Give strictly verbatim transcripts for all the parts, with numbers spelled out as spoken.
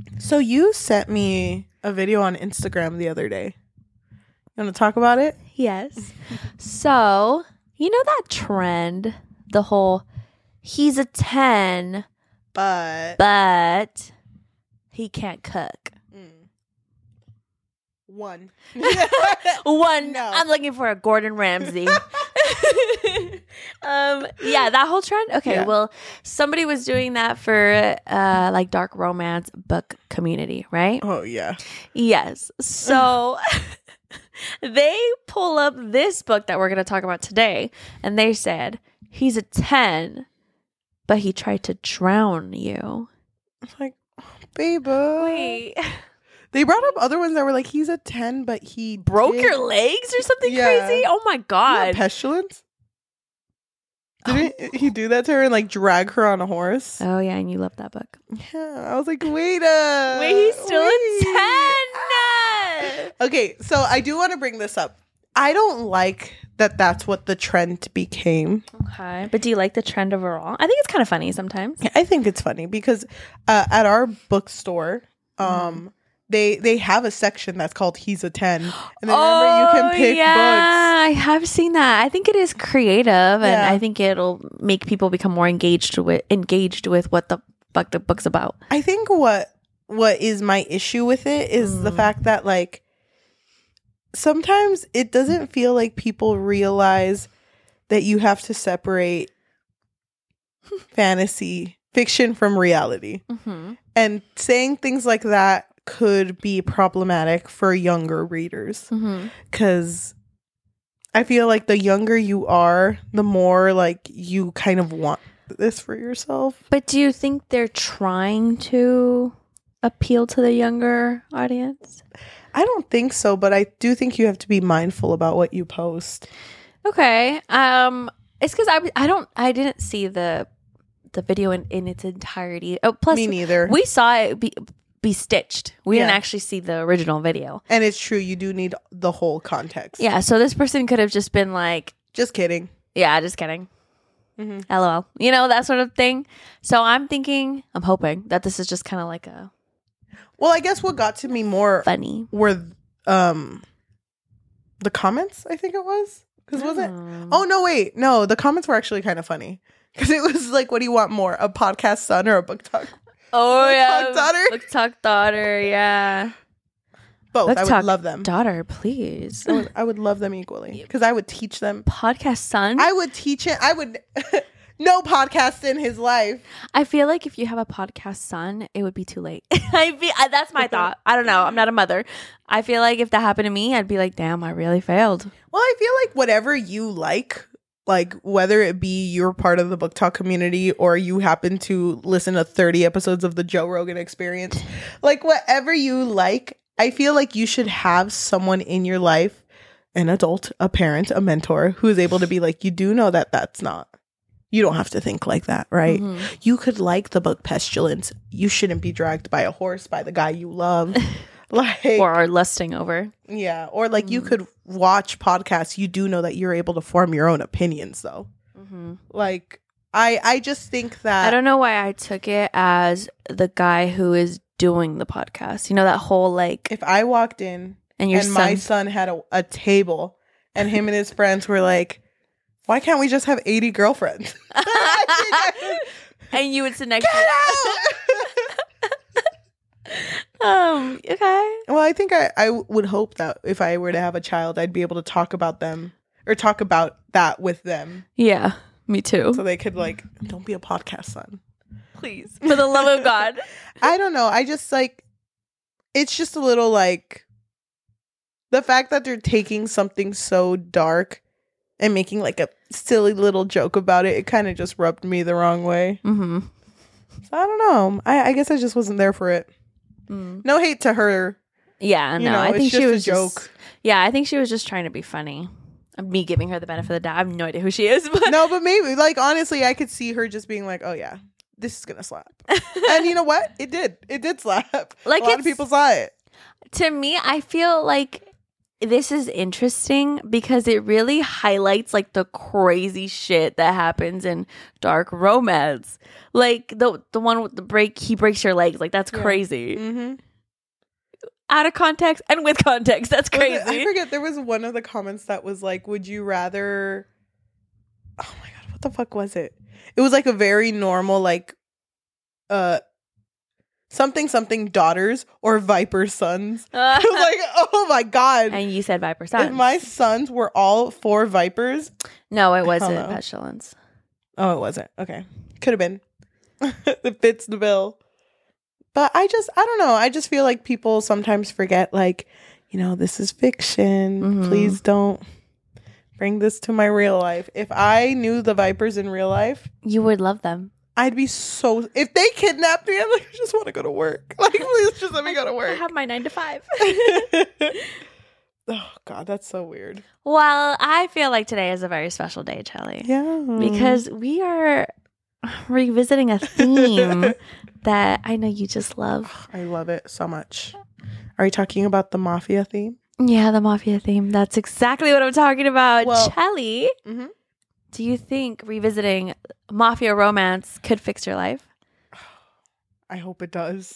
So you sent me a video on Instagram the other day. You want to talk about it? Yes. So, you know that trend, the whole he's a ten, But but he can't cook. mm, one. One. No. I'm looking for a Gordon Ramsay. um yeah, that whole trend. Okay, Yeah. well, somebody was doing that for uh like dark romance book community, right? Oh yeah. Yes. So they pull up this book that we're going to talk about today, and they said he's a ten, but he tried to drown you. I'm like, oh, baby. Wait, They brought up other ones that were like, he's a ten, but he broke did- your legs or something Yeah. crazy? Oh my Isn't that god. pestilence? Didn't he do that to her and like drag her on a horse? Oh yeah, and you love that book. Yeah, I was like, wait a Wait, he's still wait. a ten. Okay, so I do want to bring this up. I don't like that that's what the trend became. Okay, but do you like the trend overall? I think it's kind of funny sometimes. I think it's funny because uh, at our bookstore, um, Mm-hmm. they they have a section that's called "He's a ten," and then remember you can pick Oh, yeah, books. I have seen that. I think it is creative, and Yeah. I think it'll make people become more engaged with engaged with what the fuck the book's about. I think what what is my issue with it is the Mm. fact that like sometimes it doesn't feel like people realize that you have to separate fantasy fiction from reality. Mm-hmm. And saying things like that could be problematic for younger readers Mm-hmm. because I feel like the younger you are, the more like you kind of want this for yourself. But do you think they're trying to appeal to the younger audience? I don't think so, but I do think you have to be mindful about what you post. Okay. Um, it's because I I don't I didn't see the the video in, in its entirety. Oh, plus Me neither. we saw it be be stitched. We Yeah. didn't actually see the original video. And it's true, you do need the whole context. Yeah. So this person could have just been like, Just kidding. yeah, just kidding. Mhm. LOL. You know, that sort of thing. So I'm thinking, I'm hoping that this is just kind of like a Well, I guess what got to me more funny. were um the comments, I think it was. Because was it? Um, Oh, no, wait. No, the comments were actually kind of funny. Because it was like, what do you want more? A podcast son or a book talk? Oh, Book yeah. talk daughter? Book talk daughter. Yeah. Both. Book I would talk love them. Daughter, please. I would, I would love them equally. Because I would teach them. Podcast son. I would teach it. I would. No podcast in his life. I feel like if you have a podcast son, it would be too late. I'd be, I, that's my thought. I don't know. I'm not a mother. I feel like if that happened to me, I'd be like, damn, I really failed. Well, I feel like whatever you like, like whether it be you're part of the book talk community or you happen to listen to thirty episodes of the Joe Rogan Experience, like whatever you like, I feel like you should have someone in your life, an adult, a parent, a mentor, who is able to be like, you do know that that's not. You don't have to think like that, right? Mhm. You could like the book Pestilence. You shouldn't be dragged by a horse by the guy you love. Like, Or are lusting over. yeah. Or like you Mm. could watch podcasts. You do know that you're able to form your own opinions though. Mm-hmm. Like I I just think that I don't know why I took it as the guy who is doing the podcast. You know, that whole like, if I walked in and your and son. my son had a, a table and him and his friends were like, why can't we just have eighty girlfriends? I think I would, and you would sit next get to out! Um, okay. Well, I think I, I would hope that if I were to have a child, I'd be able to talk about them or talk about that with them Yeah, me too. so they could like, don't be a podcast son. Please. For the love of God. I don't know. I just like, it's just a little like the fact that they're taking something so dark and making like a silly little joke about it. It kind of just rubbed me the wrong way. Mm-hmm. So I don't know. I, I guess I just wasn't there for it. Mm. No hate to her. Yeah, You no, know, I it's think she just a was joke. just- yeah, I think she was just trying to be funny. Me giving her the benefit of the doubt. I have no idea who she is, but No, but maybe like honestly, I could see her just being like, "Oh yeah, this is gonna slap," and you know what? It did. It did slap. Like, a lot of it's- people saw it. to me, I feel like this is interesting because it really highlights like the crazy shit that happens in dark romance. Like the the one with the break, he breaks your legs. Like that's Yeah. crazy. Mm-hmm. Out of context and with context, that's crazy. I forget, there was one of the comments that was like, would you rather, oh my god, what the fuck was it? It was like a very normal, like, uh, something something daughters or Viper sons. I was like, oh my god. And you said Viper sons. If my sons were all four Vipers. No, it wasn't know. petulance. Oh, it wasn't. Okay. Could have been. It fits the bill. But I just, I don't know. I just feel like people sometimes forget, like, you know, this is fiction. Mhm. Please don't bring this to my real life. If I knew the Vipers in real life, You would love them. I'd be so, if they kidnapped me, I'm like, I just want to go to work. Like, please just let me go to I work. have my nine to five. Oh, God, that's so weird. Well, I feel like today is a very special day, Chelly. Yeah. Because we are revisiting a theme that I know you just love. I love it so much. Are you talking about the mafia theme? Yeah, the mafia theme. That's exactly what I'm talking about. Well- Chelly, Mm-hmm. do you think revisiting mafia romance could fix your life? I hope it does.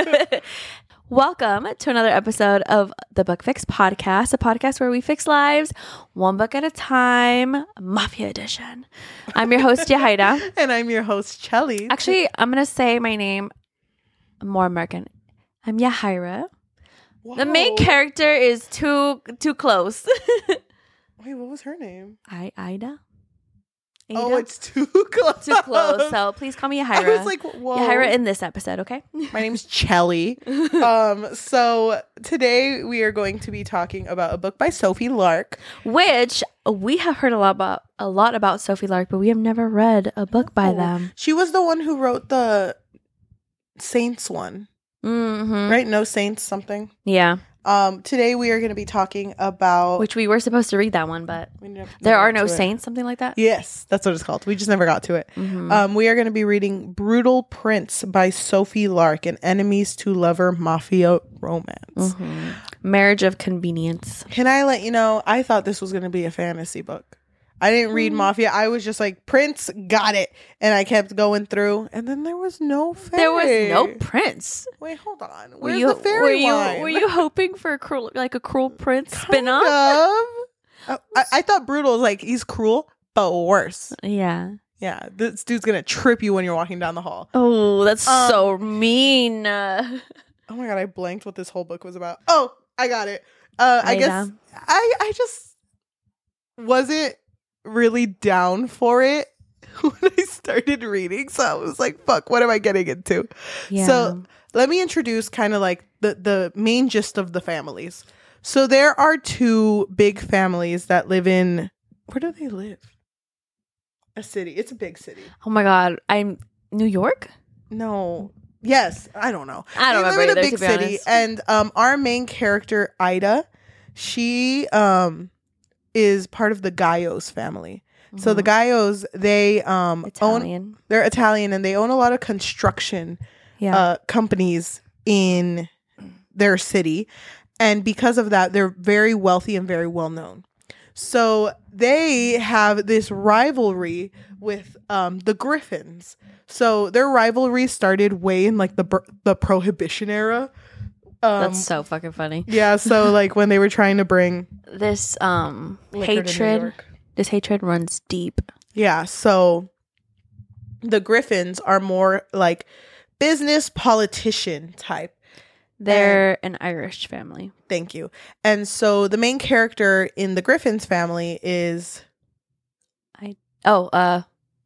Welcome to another episode of the Book Fix Podcast, a podcast where we fix lives one book at a time, Mafia Edition. I'm your host, Yahaira. And I'm your host, Chelly. Actually, I'm going to say my name more American. I'm Yahaira. The main Whoa. character is too too close. Wait, what was her name? I Ida. Ada? Oh, it's too close. too close. So please call me Yahaira. I was like, whoa. Yahaira in this episode, okay? My name's Chelly. um, so today we are going to be talking about a book by Sophie Lark. Which we have heard a lot about a lot about Sophie Lark, but we have never read a book by Oh, them. She was the one who wrote the Saints one, Mm-hmm. right? No Saints something. Yeah. Um, today we are going to be talking about. Which we were supposed to read that one, but we never- there never are got no to it. saints, something like that. Yes, that's what it's called. We just never got to it. Mhm. Um, we are going to be reading Brutal Prince by Sophie Lark, an enemies to lover mafia romance. Mhm. Marriage of Convenience. Can I let you know, I thought this was going to be a fantasy book. I didn't read Mm. Mafia. I was just like, Prince, got it. And I kept going through. And then there was no fairy. There was no prince. Wait, hold on. Were Where's you, the fairy were you, line? were you hoping for a cruel, like a cruel prince Kind spinoff? of. Uh, I, I thought Brutal was like, he's cruel, but worse. Yeah. Yeah, this dude's going to trip you when you're walking down the hall. Oh, that's Um, so mean. Uh, Oh my God, I blanked what this whole book was about. Oh, I got it. Uh, I Ida. guess I, I just wasn't really down for it when I started reading. So I was like, fuck, what am I getting into? yeah. So let me introduce kind of like the, the main gist of the families. So there are two big families that live in, where do they live? A city. It's a big city. oh my God. I'm New York? No. Yes. I don't know. I don't They remember live in either, a big to be city. honest. And um, our main character, Ida, she um, is part of the Gaios family. So the Gaios, they um, own, Italian. they're Italian and they own a lot of construction Yeah. uh, companies in their city. And because of that, they're very wealthy and very well known. So they have this rivalry with um, the Griffins. So their rivalry started way in like the br- the Prohibition era. Um, That's so fucking funny. yeah. So like when they were trying to bring This um liquor to New hatred, York. this hatred runs deep. Yeah. So the Griffins are more like business politician type. They're an Irish family. Thank you. And so the main character in the Griffins family is Oh, uh,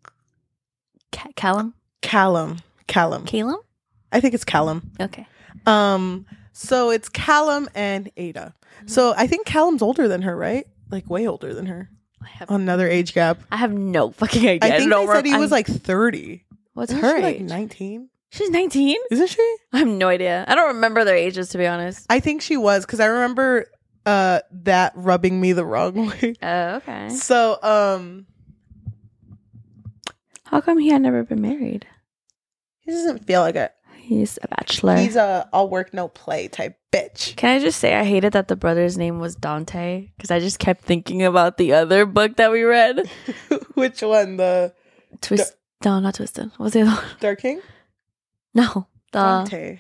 Ca- Callum? Callum. Callum. Calum? I think it's Callum. Okay. Um, so it's Callum and Ada. So I think Callum's older than her, right? Like way older than her. I have, Another age gap. I have no fucking idea. I think don't they said he rem- was I'm- like thirty. What's Isn't her she, age? like nineteen? She's nineteen? Isn't she? I have no idea. I don't remember their ages, to be honest. I think she was because I remember uh that rubbing me the wrong way. Oh, okay. So um How come he had never been married? he doesn't feel like it. He's a bachelor. He's a all work no play type bitch. Can I just say I hated that the brother's name was Dante because I just kept thinking about the other book that we read. Which one? The Twist? No, not Twisted. What was the other one? Dark King? No, the Dante.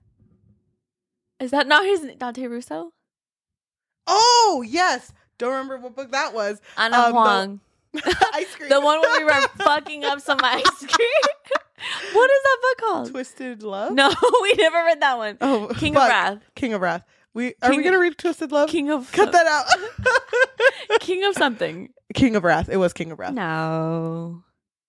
Is that not his Dante Russo? Oh yes, don't remember what book that was. Anna Um, Huang. The, ice cream. The one where we were fucking up some ice cream. What is that book called? Twisted Love. No, we never read that one. Oh, King fuck. of Wrath. King of Wrath. We are King we gonna read Twisted Love? King of Cut that out. King of something. King of Wrath. It was King of Wrath. No.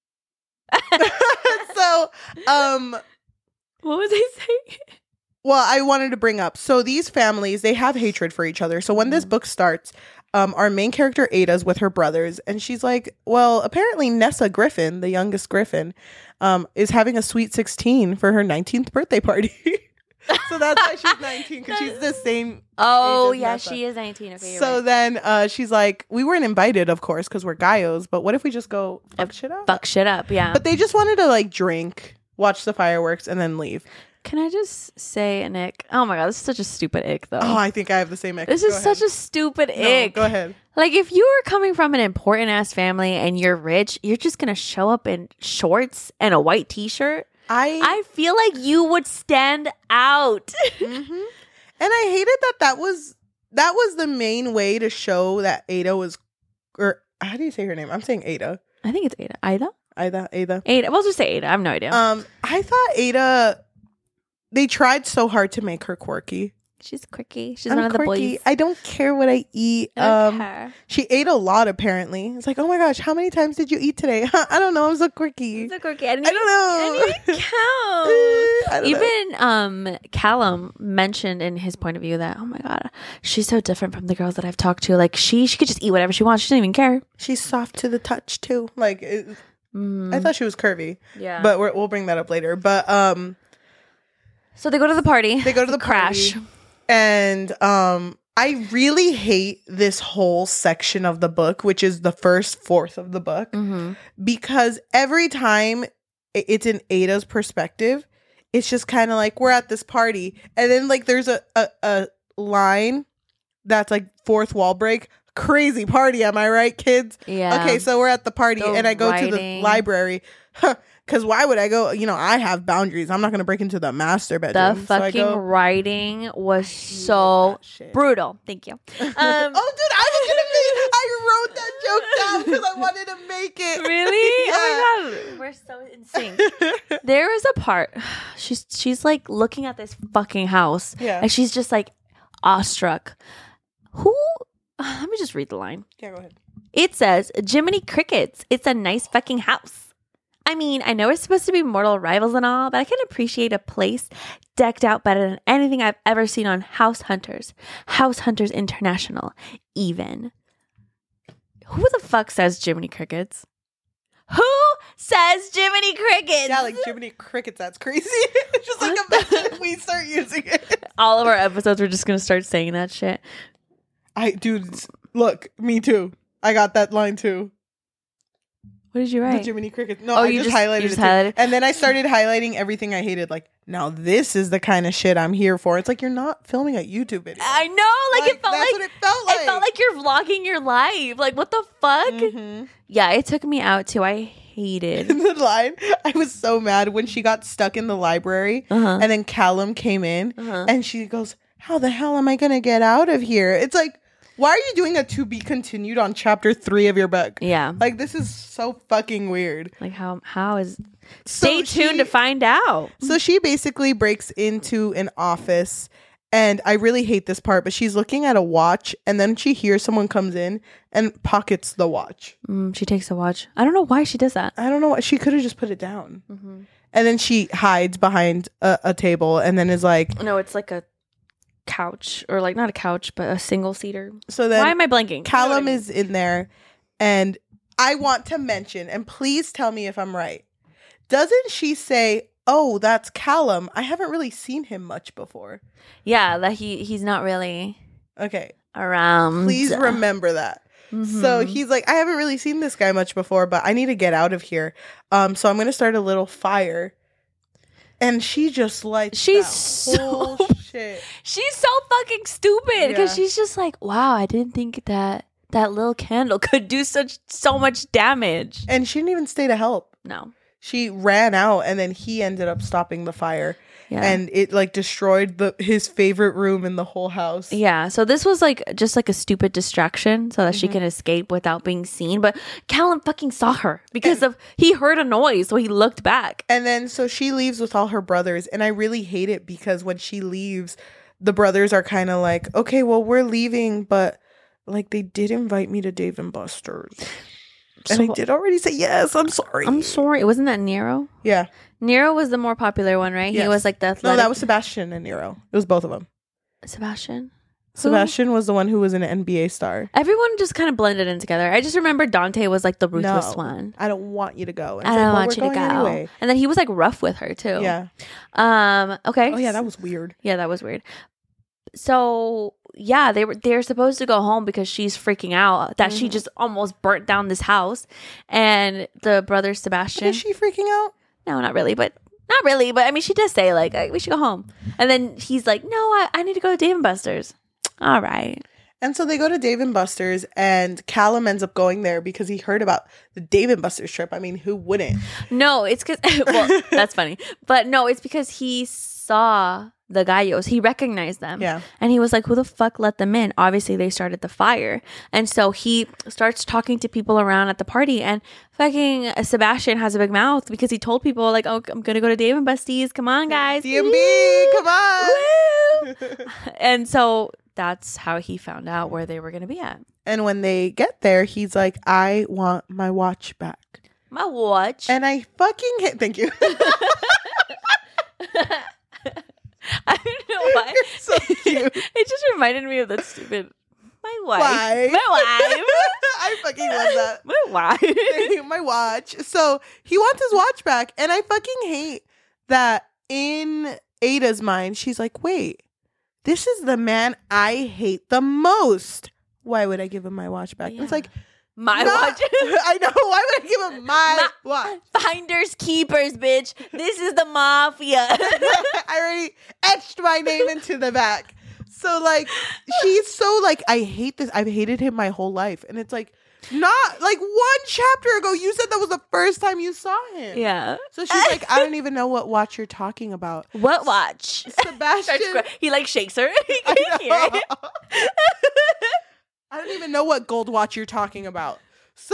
So, um, What was I saying? well, I wanted to bring up. So these families, they have hatred for each other. So when this book starts, um, our main character Ada's with her brothers, and she's like, well, apparently Nessa Griffin, the youngest Griffin, um, is having a sweet sixteen for her nineteenth birthday party. So that's why she's nineteen, because she's the same. Oh, age as yeah, Nessa. she is nineteen. Okay, you're So right. then uh, she's like, we weren't invited, of course, because we're Gaios, but what if we just go fuck shit up? Fuck shit up, yeah. But they just wanted to like drink, watch the fireworks, and then leave. Can I just say an ick? Oh my god, this is such a stupid ick, though. Oh, I think I have the same. This is such a stupid no, ick. Go ahead. Like, if you were coming from an important ass family and you're rich, you're just gonna show up in shorts and a white t-shirt. I, I feel like you would stand out. mm-hmm. And I hated that that was that was the main way to show that Ada was, or how do you say her name? I'm saying Ada. I think it's Ada. Ada? Ada. Ada. Ada. We'll just say Ada. I have no idea. Um, I thought Ada. They tried so hard to make her quirky. She's quirky. She's I'm one of the quirky. boys. I don't care what I eat. Um, Okay. she ate a lot apparently. It's like, oh my gosh, how many times did you eat today? I don't know. I'm so quirky. She's so quirky. I, didn't I don't know. I didn't count. I don't know. Even um, Callum mentioned in his point of view that, oh my god, she's so different from the girls that I've talked to. Like, she she could just eat whatever she wants. She doesn't even care. She's soft to the touch too. Like, it, Mm, I thought she was curvy. yeah. But we're, we'll bring that up later. But um, so they go to the party. they go to the crash. party, and um, I really hate this whole section of the book, which is the first fourth of the book, Mm-hmm. because every time i- it's in Ada's perspective, it's just kind of like we're at this party, and then like there's a, a a line that's like fourth wall break. Crazy party, am I right, kids? Yeah. Okay, so we're at the party, The and I go to the writing. library. Because why would I go? You know, I have boundaries. I'm not going to break into the master The bedroom. So I fucking go, writing was so that shit. brutal. Thank you. Um, oh, dude, I was going to make I wrote that joke down because I wanted to make it. Really? Yeah. Oh my god, we're so in sync. There is a part. She's she's like looking at this fucking house, Yeah. and she's just like awestruck. Who? Let me just read the line. Yeah, go ahead. It says, Jiminy Crickets, it's a nice fucking house. I mean, I know we're supposed to be mortal rivals and all, but I can appreciate a place decked out better than anything I've ever seen on House Hunters. House Hunters International, even. Who the fuck says Jiminy Crickets? Who says Jiminy Crickets? Yeah, like Jiminy Crickets, that's crazy. It's just like What the- imagine if we start using it. All of our episodes, we're just going to start saying that shit. I, dude, look, me too. I got that line too. What did you The write? Jiminy Crickets. No, Oh, I you just, just- highlighted you just it too. highlighted- And then I started highlighting everything I hated. Like, now this is the kind of shit I'm here for. It's like you're not filming a YouTube video. I know, like, it felt that's like, what it felt like. it felt like you're vlogging your life. Like, what the fuck? Mhm. Yeah, it took me out too. I hated. In the line, I was so mad when she got stuck in the library, Uh-huh. and then Callum came in, Uh-huh. and she goes, "How the hell am I gonna get out of here?" It's like, why are you doing a to be continued on chapter three of your book? Yeah. Like, this is so fucking weird. Like how how is So Stay tuned she- to find out. So she basically breaks into an office, and I really hate this part, but she's looking at a watch, and then she hears someone comes in and pockets the watch. Mm, she takes a watch. I don't know why she does that. I don't know what she could have just put it down. Mm-hmm. And then she hides behind a, a table, and then is like, No, it's like a couch, or like not a couch, but a single seater. so then Why am I blanking? Callum You know what I mean? is in there, and I want to mention, and please tell me if I'm right. Doesn't she say, "Oh, that's Callum. I haven't really seen him much before." Yeah, that he he's not really Okay, around. please remember that. Mhm. So he's like, I haven't really seen this guy much before, but I need to get out of here. Um, so I'm gonna start a little fire. And she just like she's that whole so shit. She's so fucking stupid because Yeah. she's just like, wow, I didn't think that that little candle could do such so much damage. And she didn't even stay to help. No. She ran out, and then he ended up stopping the fire. Yeah. And it like destroyed the his favorite room in the whole house. Yeah, so this was like just like a stupid distraction so that she Mhm. can escape without being seen. But Callum fucking saw her because of he heard a noise, so he looked back. And then so she leaves with all her brothers, and I really hate it because when she leaves, the brothers are kind of like, okay, well, we're leaving, but like they did invite me to Dave and Buster's. And So- I did already say yes. I'm sorry. I'm sorry, wasn't that Nero? Yeah. Nero was the more popular one, right? He Yes. was like the No, athletic. that was Sebastian and Nero. It was both of them. Sebastian. Who? Sebastian was the one who was an N B A star. Everyone just kind of blended in together. I just remember Dante was like the ruthless No. one. I don't want you to go. And I it's don't like, well, want you we're to go. going anyway. And then he was like rough with her too. Yeah. Um. Okay. Oh yeah, that was weird. Yeah, that was weird. So yeah, they were they're supposed to go home because she's freaking out that she Mhm. just almost burnt down this house, and the brother Sebastian. Is she freaking out? No, not really, but not really. But I mean, she does say like "Uh, we should go home, and then he's like, "No, I, I need to go to Dave and Buster's." All right. And so they go to Dave and Buster's, and Callum ends up going there because he heard about the Dave and Buster's trip. I mean, who wouldn't? No, it's because well, that's funny, but no, it's because he saw the gallos. He recognized them. Yeah. And he was like, who the fuck let them in? Obviously, they started the fire. And so he starts talking to people around at the party. And fucking Sebastian has a big mouth because he told people, like, oh, I'm going to go to Dave and Buster's. Come on, guys. D M B, come on. Woo! And so that's how he found out where they were going to be at. And when they get there, he's like, I want my watch back. My watch. And I fucking hit. Thank you. I don't know why. You're so cute. It just reminded me of that stupid. My wife. Wife. My wife. I fucking love that. My wife. My watch. So he wants his watch back. And I fucking hate that in Ada's mind, she's like, wait, this is the man I hate the most. Why would I give him my watch back? And it's Yeah. like, My not- watch. I know. Why would I give him my, My- watch? Finders keepers, bitch. This is the mafia. I already etched my name into the back. So like she's so like, I hate this. I've hated him my whole life. And it's like, not like one chapter ago you said that was the first time you saw him. Yeah. So she's like, I don't even know what watch you're talking about. What watch? Sebastian, He like shakes her. He I can hear it. know. I don't even know what gold watch you're talking about. So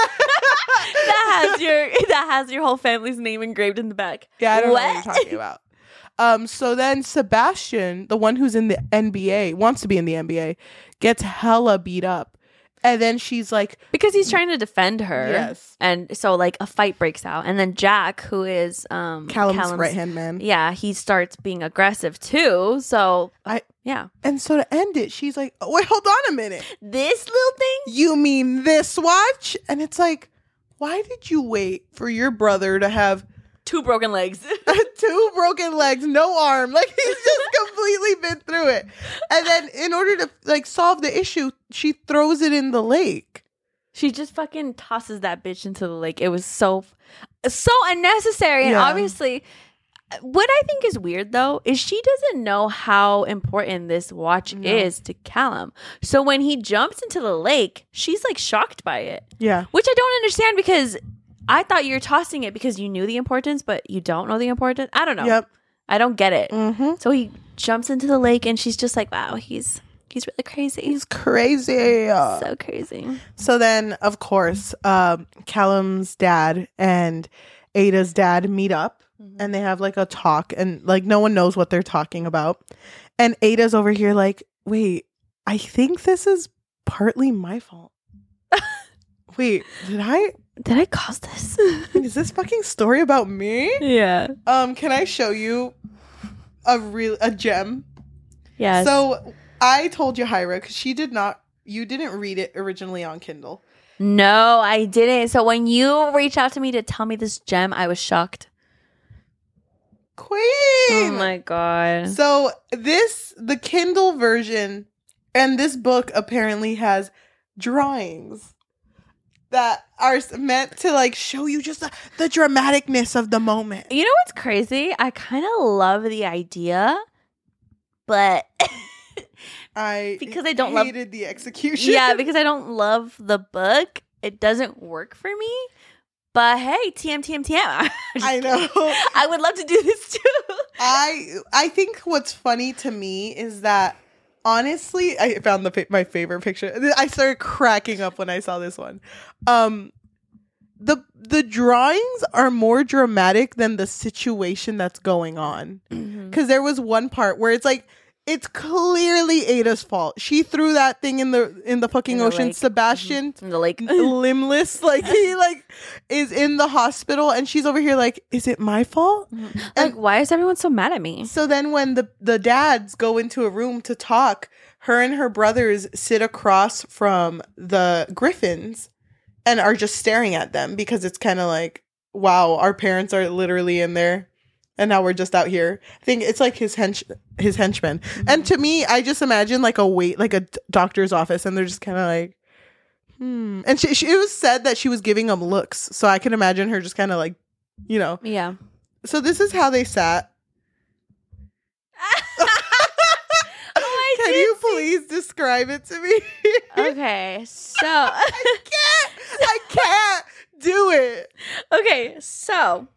That has your that has your whole family's name engraved in the back. yeah, I don't know what What? you're talking about. Um, so then Sebastian, the one who's in the N B A, wants to be in the N B A, gets hella beat up. And then she's like, Because he's trying to defend her. Yes. And so like a fight breaks out. And then Jack, who is um Callum's, right-hand man. Yeah, he starts being aggressive too. So I yeah. And so to end it, she's like, oh, wait, hold on a minute. This little thing? You mean this watch? And it's like, why did you wait for your brother to have Two broken legs. two broken legs, no arm? Like he's just completely been through it. And then in order to like solve the issue, she throws it in the lake. She just fucking tosses that bitch into the lake. It was so, so unnecessary. And Yeah. obviously, what I think is weird though is she doesn't know how important this watch No. is to Callum. So when he jumps into the lake, she's like shocked by it, Yeah. which I don't understand because I thought you were tossing it because you knew the importance, but you don't know the importance. I don't know. Yep. I don't get it. Mm-hmm. So he jumps into the lake and she's just like, wow, he's he's really crazy. He's crazy. so crazy. So then, of course, um, Callum's dad and Ada's dad meet up and they have like a talk and like no one knows what they're talking about. And Ada's over here like, wait, I think this is partly my fault. Wait, did I? Did I cause this? Is this fucking story about me? Yeah. Um, can I show you a real a gem? Yeah. So I told you, Hyra, because she did not. You didn't read it originally on Kindle. No, I didn't. So when you reached out to me to tell me this gem, I was shocked. Queen. Oh my god. So this the Kindle version, and this book apparently has drawings. that are meant to like show you just the, the dramaticness of the moment. You know what's crazy? I kind of love the idea, but I because I don't love hated the execution. Yeah, because I don't love the book, it doesn't work for me. But hey, T M T M T M. I know. I would love to do this too. I I think what's funny to me is that honestly, I found the my favorite picture. I started cracking up when I saw this one. Um, the the drawings are more dramatic than the situation that's going on. Because mm-hmm. there was one part where it's like it's clearly Ada's fault. She threw that thing in the in the fucking in the ocean. Lake. Sebastian mm-hmm. in the lake, limbless, like he like is in the hospital, and she's over here like, is it my fault? Mm-hmm. And like, why is everyone so mad at me? So then, when the the dads go into a room to talk, her and her brothers sit across from the Griffins and are just staring at them because it's kind of like, wow, our parents are literally in there. And now we're just out here. I think it's like his hench his henchmen. Mm-hmm. And to me, I just imagine like a wait, like a d- doctor's office, and they're just kind of like, hmm. And she, she, it was said that she was giving them looks, so I can imagine her just kind of like, you know, yeah. So this is how they sat. oh, can you please describe it to me? Okay, so I can't. I can't do it. Okay, so.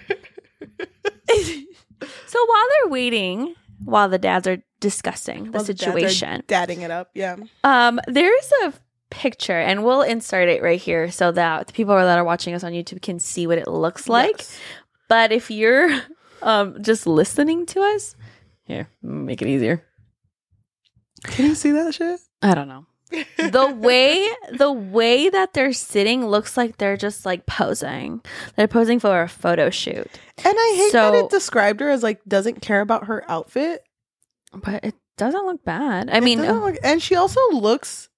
So while they're waiting, while the dads are discussing the while situation, the dads are dadding it up, yeah. Um, there's a picture, and we'll insert it right here so that the people that are watching us on YouTube can see what it looks like. Yes. But if you're um just listening to us, here, make it easier. Can you see that shit? I don't know. the way the way that they're sitting looks like they're just like posing. They're posing for a photo shoot. And I hate so, that it described her as like doesn't care about her outfit. But it doesn't look bad. I it mean, uh, look, and she also looks.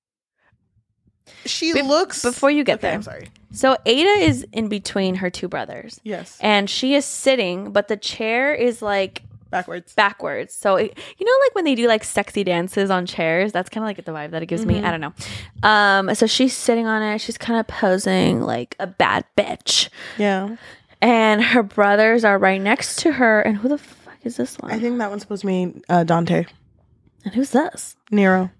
She be- looks. Before you get okay, there, I'm sorry. So Ada is in between her two brothers. Yes, and she is sitting, but the chair is like. Backwards. Backwards. So, it, you know, like when they do like sexy dances on chairs, that's kind of like the vibe that it gives mm-hmm. me. I don't know. Um, so she's sitting on it. She's kind of posing like a bad bitch. Yeah. And her brothers are right next to her. And who the fuck is this one? I think that one's supposed to be uh, Dante. And who's this? Nero.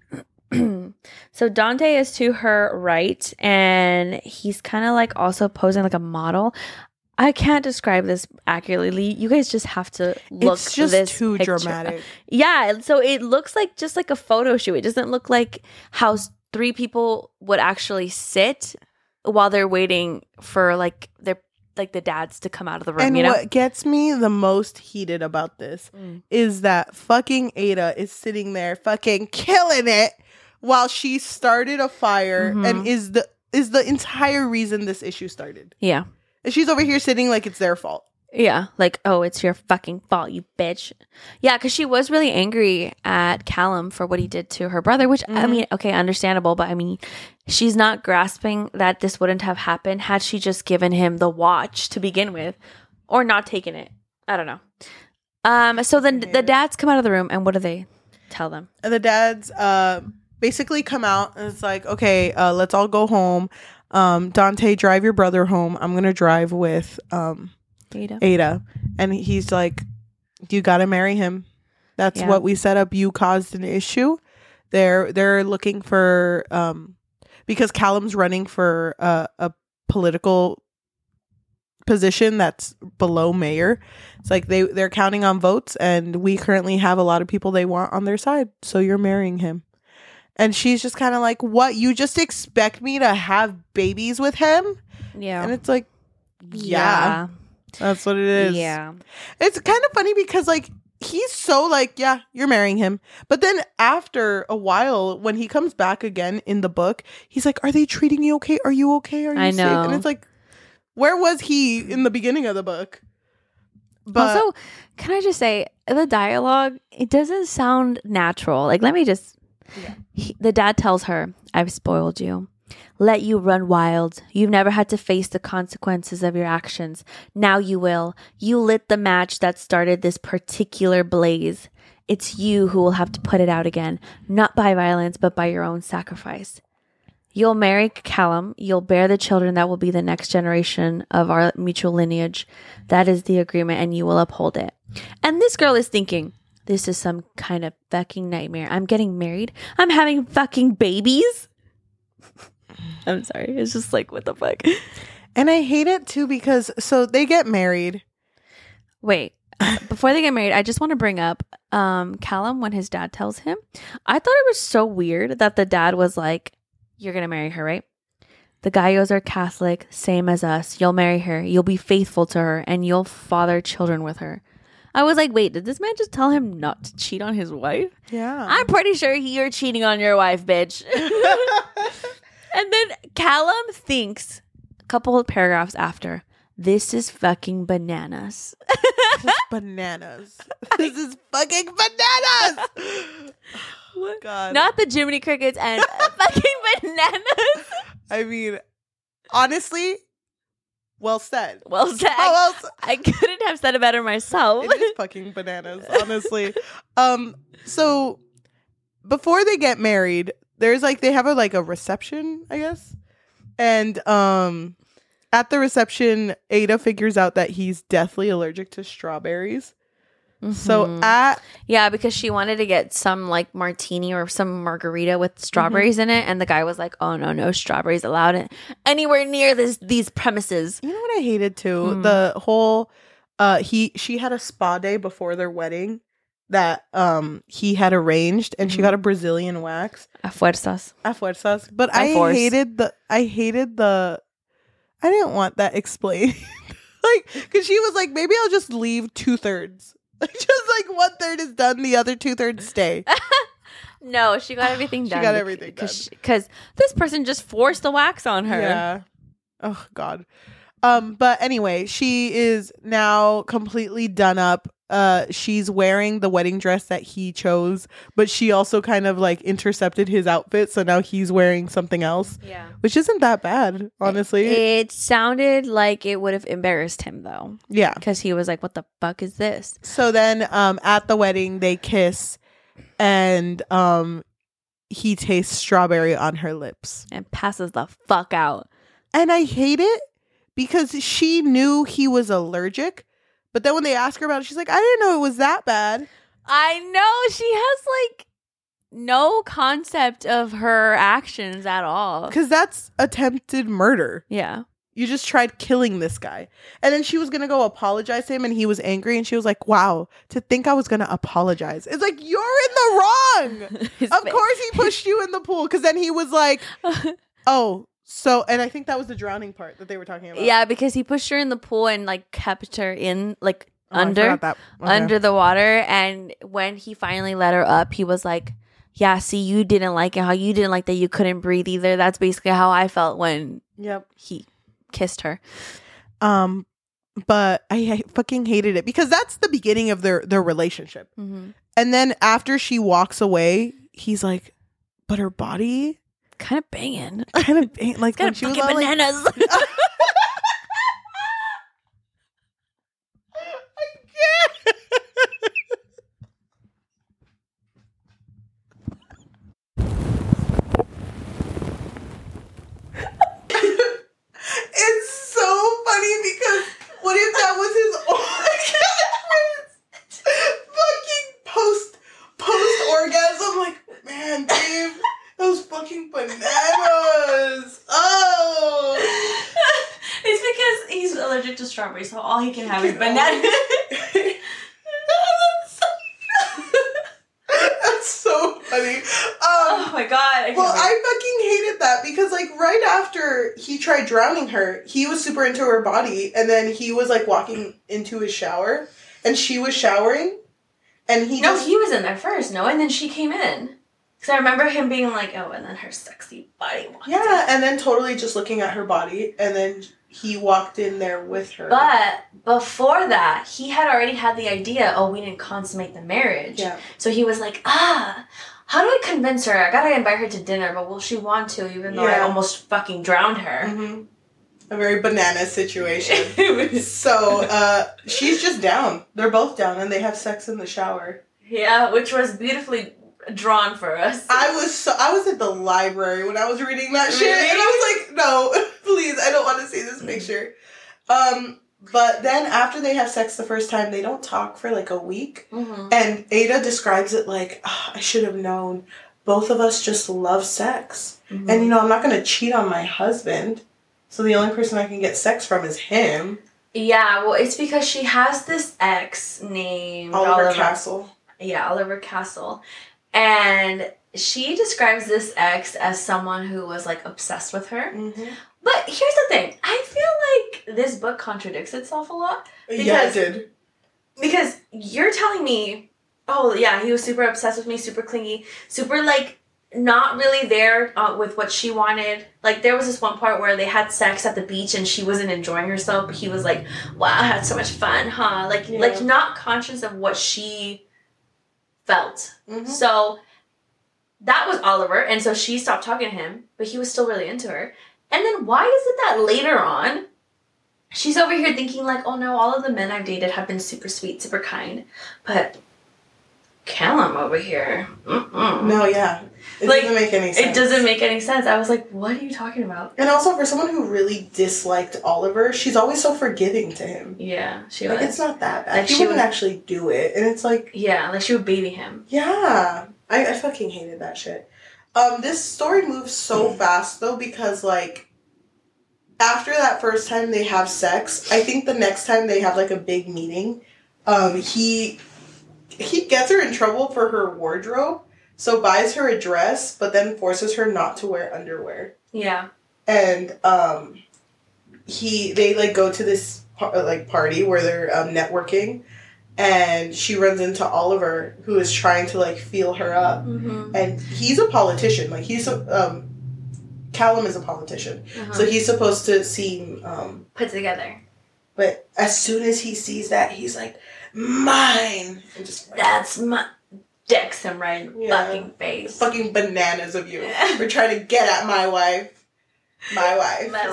So Dante is to her right. And he's kind of like also posing like a model. I can't describe this accurately. You guys just have to look. It's just this too picture. dramatic. Yeah, so it looks like just like a photo shoot. It doesn't look like how three people would actually sit while they're waiting for like their like the dads to come out of the room. And you know what gets me the most heated about this mm. is that fucking Ada is sitting there fucking killing it while she started a fire mm-hmm. and is the is the entire reason this issue started. Yeah. And she's over here sitting like it's their fault. Yeah. Like, oh, it's your fucking fault, you bitch. Yeah, because she was really angry at Callum for what he did to her brother, which, mm-hmm. I mean, okay, understandable. But, I mean, she's not grasping that this wouldn't have happened had she just given him the watch to begin with or not taken it. I don't know. Um. So then the dads come out of the room, and what do they tell them? And the dads uh, basically come out, and it's like, okay, uh, let's all go home. Um, Dante, drive your brother home. I'm gonna drive with um, Ada. Ada, and he's like, "You gotta marry him. That's yeah. what we set up. You caused an issue. They're they're looking for um, because Callum's running for uh, a political position that's below mayor. It's like they they're counting on votes, and we currently have a lot of people they want on their side. So you're marrying him." And she's just kind of like, what? You just expect me to have babies with him? Yeah. And it's like, yeah, yeah. That's what it is. Yeah. It's kind of funny because, like, he's so like, yeah, you're marrying him. But then after a while, when he comes back again in the book, he's like, are they treating you okay? Are you okay? Are you I safe? know. And it's like, where was he in the beginning of the book? But also, can I just say, the dialogue, it doesn't sound natural. Like, let me just... Yeah. He, the dad tells her, I've spoiled you, let you run wild. You've never had to face the consequences of your actions. Now you will. You lit the match that started this particular blaze. It's you who will have to put it out again, not by violence, but by your own sacrifice. You'll marry Callum. You'll bear the children that will be the next generation of our mutual lineage. That is the agreement, and you will uphold it. And this girl is thinking, this is some kind of fucking nightmare. I'm getting married. I'm having fucking babies. I'm sorry. It's just like, what the fuck? And I hate it too because, so they get married. Wait. Before they get married, I just want to bring up um, Callum when his dad tells him. I thought it was so weird that the dad was like, you're going to marry her, right? The Gallos are Catholic, same as us. You'll marry her. You'll be faithful to her, and you'll father children with her. I was like, wait, did this man just tell him not to cheat on his wife? Yeah. I'm pretty sure you're cheating on your wife, bitch. And then Callum thinks, a couple of paragraphs after, this is fucking bananas. This is bananas. This is fucking bananas. What? God. Not the Jiminy Crickets and fucking bananas. I mean, honestly, well said. Well said. Oh, well said. I couldn't have said it better myself. It is fucking bananas, honestly. um, so before they get married, there's like they have a like a reception, I guess, and um. At the reception, Ada figures out that he's deathly allergic to strawberries. Mm-hmm. So at... Yeah, because she wanted to get some like martini or some margarita with strawberries mm-hmm. in it. And the guy was like, oh, no, no strawberries allowed anywhere near this these premises. You know what I hated too? Mm. The whole... uh, he She had a spa day before their wedding that um he had arranged. And mm-hmm. she got a Brazilian wax. A fuerzas. A fuerzas. But A I force. hated the... I hated the... I didn't want that explained. Like, because she was like, maybe I'll just leave two thirds. Just like one third is done, the other two thirds stay. No, she got everything done. She got everything done. Because this person just forced the wax on her. Yeah. Oh, God. Um, but anyway, she is now completely done up. Uh, she's wearing the wedding dress that he chose, but she also kind of like intercepted his outfit, so now he's wearing something else. Yeah, which isn't that bad, honestly. It, it sounded like it would have embarrassed him though. Yeah, because he was like, "What the fuck is this?" So then, um, at the wedding, they kiss, and um, he tastes strawberry on her lips and passes the fuck out. And I hate it because she knew he was allergic. But then when they ask her about it, she's like, I didn't know it was that bad. I know. She has like no concept of her actions at all. Because that's attempted murder. Yeah. You just tried killing this guy. And then she was going to go apologize to him and he was angry. And she was like, wow, to think I was going to apologize. It's like, you're in the wrong. Of face. Course he pushed you in the pool. Because then he was like, oh. So, and I think that was the drowning part that they were talking about. Yeah, because he pushed her in the pool and like kept her in like oh, under okay. under the water. And when he finally let her up, he was like, yeah, see, you didn't like it. How you didn't like that you couldn't breathe either. That's basically how I felt when yep. he kissed her. Um, but I, I fucking hated it because that's the beginning of their, their relationship. Mm-hmm. And then after she walks away, he's like, but her body... kind of banging. Kind of bang, like kind when of she was fucking all bananas. Like, I can't. It's so funny because what if that was his orgasm? Fucking post post orgasm, like, man, Dave. Those fucking bananas. Oh. It's because he's allergic to strawberries, so all he can have is bananas. that's, so, that's so funny. Um, oh my god. I well, wait. I fucking hated that because, like, right after he tried drowning her, he was super into her body, and then he was, like, walking into his shower, and she was showering, and he No, just... he was in there first, no? And then she came in. Because I remember him being like, oh, and then her sexy body walked Yeah, in. and then totally just looking at her body, and then he walked in there with her. But before that, he had already had the idea, oh, we didn't consummate the marriage. Yeah. So he was like, ah, how do I convince her? I gotta invite her to dinner, but will she want to, even though yeah. I almost fucking drowned her? Mm-hmm. A very banana situation. So, uh, she's just down. They're both down, and they have sex in the shower. Yeah, which was beautifully... drawn for us. I was so I was at the library when I was reading that shit, Really? and I was like, no, please, I don't want to see this picture. Um, but then after they have sex the first time, they don't talk for like a week, Mm-hmm. and Ada describes it like, oh, I should have known. Both of us just love sex, Mm-hmm. and you know I'm not gonna cheat on my husband, so the only person I can get sex from is him. Yeah, well, it's because she has this ex named Oliver Castle. Yeah, Oliver Castle. And she describes this ex as someone who was, like, obsessed with her. Mm-hmm. But here's the thing. I feel like this book contradicts itself a lot. Yeah, it did. Because you're telling me, oh, yeah, he was super obsessed with me, super clingy, super, like, not really there uh, with what she wanted. Like, there was this one part where they had sex at the beach and she wasn't enjoying herself, but he was like, wow, I had so much fun, huh? Like, Yeah. like not conscious of what she felt. Mm-hmm. So that was Oliver, and so she stopped talking to him, but he was still really into her. And then why is it that later on, she's over here thinking like, oh no, all of the men I've dated have been super sweet, super kind, but Callum over here, mm-mm. No, yeah. It Like, doesn't make any sense. It doesn't make any sense. I was like, what are you talking about? And also, for someone who really disliked Oliver, she's always so forgiving to him. Yeah, she Like, was. it's not that bad. Like, he she wouldn't would- actually do it. And it's like, Yeah, like she would baby him. yeah. I, I fucking hated that shit. Um, this story moves so fast, though, because, like, after that first time they have sex, I think the next time they have, like, a big meeting, um, he... he gets her in trouble for her wardrobe, so buys her a dress, but then forces her not to wear underwear. Yeah. And um, he they like go to this par- like party where they're um, networking, and she runs into Oliver, who is trying to like feel her up, Mm-hmm. and he's a politician. Like he's a, um, Callum is a politician, Uh-huh. so he's supposed to seem um, Put together. but as soon as he sees that, he's like, mine. And just like, That's my... Decks him right in the Yeah. fucking face. fucking bananas of you. We're trying to get at my wife. My wife. My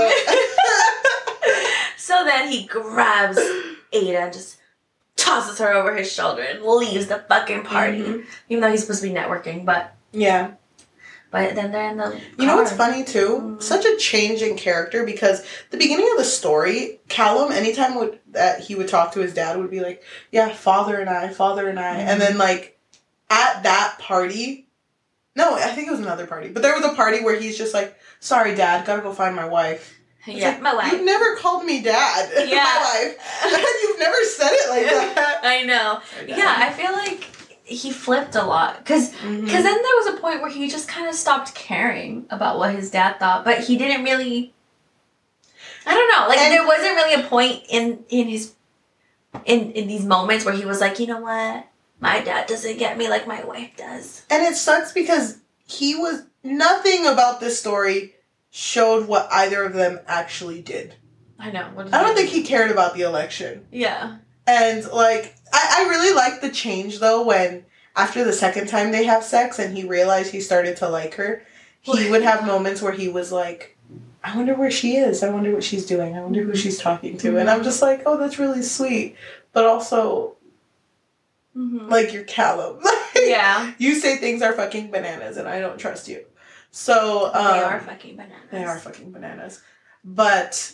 So, So then he grabs Ada and just tosses her over his shoulder and leaves the fucking party. Mhm. Even though he's supposed to be networking, but yeah. but then they're in the You know what's car. funny too? Mm. Such a change in character, because the beginning of the story, Callum, anytime would, that he would talk to his dad, would be like, yeah, father and I, father and I. Mm. And then like at that party, no, I think it was another party, but there was a party where he's just like, sorry dad, gotta go find my wife. It's Yeah, like, my wife. You've never called me dad. Yeah. My wife. You've never said it like that. I know. Yeah, I feel like he flipped a lot. Because Mhm. then there was a point where he just kind of stopped caring about what his dad thought. But he didn't really... I don't know. Like, And- there wasn't really a point in, in his... In, in these moments where he was like, you know what? My dad doesn't get me like my wife does. And it sucks because he was... Nothing about this story showed what either of them actually did. I know. What did I don't you- think he cared about the election. Yeah. And, like, I, I really like the change, though, when after the second time they have sex and he realized he started to like her, he would have moments where he was like, I wonder where she is. I wonder what she's doing. I wonder who she's talking to. And I'm just like, oh, that's really sweet. But also, Mm-hmm. like, you're Callum. Yeah. You say things are fucking bananas and I don't trust you. So, um, they are fucking bananas. They are fucking bananas. But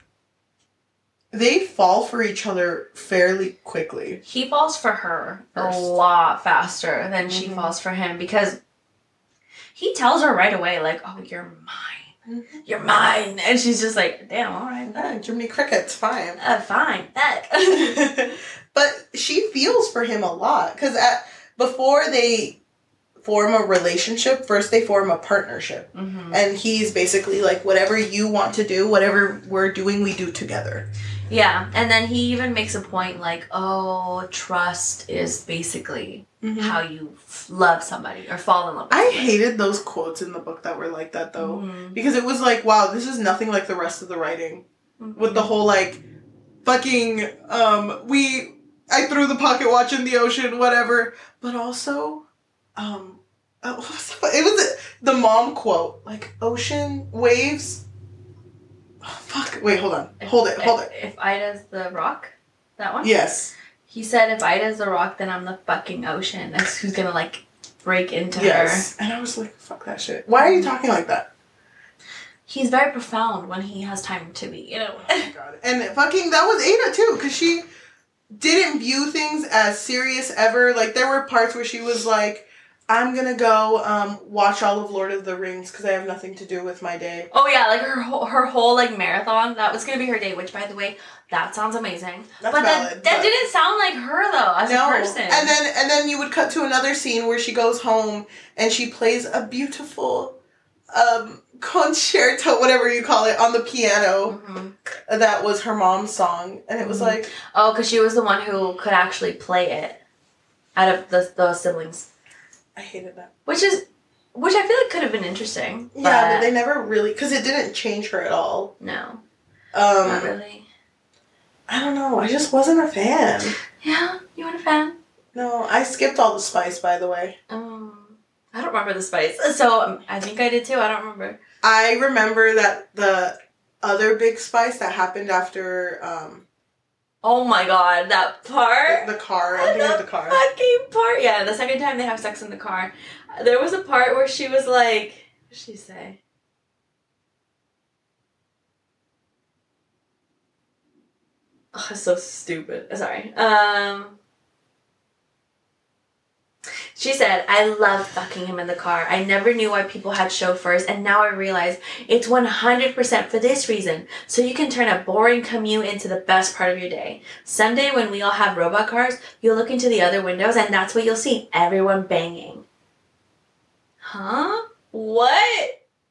they fall for each other fairly quickly. He falls for her First. a lot faster than she Mhm. falls for him because he tells her right away, like, oh, you're mine. You're mine. And she's just like, damn, all right, Ah, that, Jiminy Cricket's fine. uh, fine. That. But she feels for him a lot. Because at before they form a relationship, first they form a partnership. Mm-hmm. And he's basically like, whatever you want to do, whatever we're doing, we do together. Yeah. And then he even makes a point like, oh, trust is basically how you f- love somebody or fall in love with I somebody. hated those quotes in the book that were like that, though. Mhm. Because it was like, wow, this is nothing like the rest of the writing. Mhm. With the whole, like, fucking, um, we, I threw the pocket watch in the ocean, whatever. But also, um, uh, what was the, it was the mom quote, like, ocean waves. Oh, fuck. Wait, hold on. Hold it, hold if, it. If Ida's the rock, that one? Yes. He said, if Ida's the rock, then I'm the fucking ocean. That's who's gonna, like, break into yes. her. And I was like, fuck that shit. Why are you talking like that? He's very profound when he has time to be, you know. Oh my god. And fucking, that was Ada too, because she didn't view things as serious ever. Like, there were parts where she was like, I'm gonna go um, watch all of Lord of the Rings because I have nothing to do with my day. Oh yeah, like her whole, her whole like marathon, that was gonna be her day, which by the way, that sounds amazing. That's but valid, that, that but didn't sound like her though, as no. a person. And then and then you would cut to another scene where she goes home and she plays a beautiful um, concerto, whatever you call it, on the piano. Mm-hmm. That was her mom's song. And it was mm-hmm. like... Oh, because she was the one who could actually play it out of the, the siblings. I hated that. Which is, which I feel like could have been interesting. But yeah, but they never really, because it didn't change her at all. No. Um, Not really. I don't know. I just wasn't a fan. Yeah? You weren't a fan? No, I skipped all the spice, by the way. Um, I don't remember the spice. So, um, I think I did too. I don't remember. I remember that the other big spice that happened after... Um, Oh my god, that part. The, the car. I think of the car. Fucking part. Yeah, the second time they have sex in the car. There was a part where she was like, what did she say? Oh, it's so stupid. Sorry. Um... She said, I love fucking him in the car. I never knew why people had chauffeurs, and now I realize it's one hundred percent for this reason. So you can turn a boring commute into the best part of your day. Someday when we all have robot cars, you'll look into the other windows and that's what you'll see. Everyone banging. Huh? What?